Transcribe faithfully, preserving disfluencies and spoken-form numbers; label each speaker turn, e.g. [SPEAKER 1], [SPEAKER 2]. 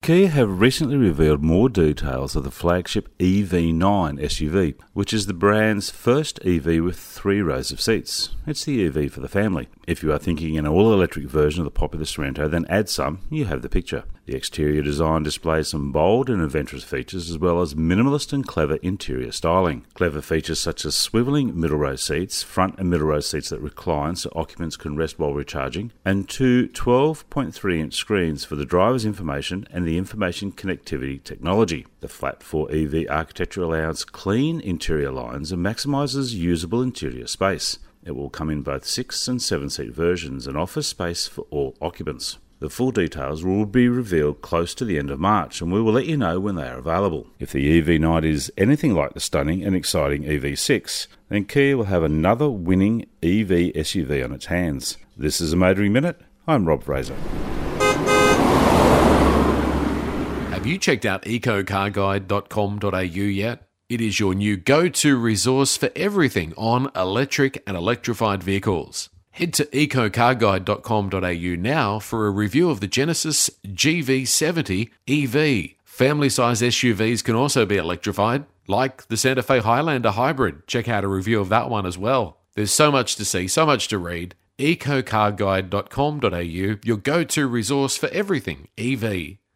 [SPEAKER 1] Kia have recently revealed more details of the flagship E V nine S U V, which is the brand's first E V with three rows of seats. It's the E V for the family. If you are thinking an all-electric version of the popular Sorento, then add some, you have the picture. The exterior design displays some bold and adventurous features as well as minimalist and clever interior styling. Clever features such as swivelling middle row seats, front and middle row seats that recline so occupants can rest while recharging, and two twelve point three inch screens for the driver's information and the information connectivity technology. The flat four E V architecture allows clean interior lines and maximises usable interior space. It will come in both six and seven seat versions and offers space for all occupants. The full details will be revealed close to the end of March, and we will let you know when they are available. If the E V nine is anything like the stunning and exciting E V six, then Kia will have another winning E V S U V on its hands. This is a Motoring Minute. I'm Rob Fraser.
[SPEAKER 2] Have you checked out eco car guide dot com dot a u yet? It is your new go-to resource for everything on electric and electrified vehicles. Head to eco car guide dot com dot a u now for a review of the Genesis G V seventy E V. Family-size S U Vs can also be electrified, like the Santa Fe Highlander Hybrid. Check out a review of that one as well. There's so much to see, so much to read. eco car guide dot com dot a u, your go-to resource for everything E V.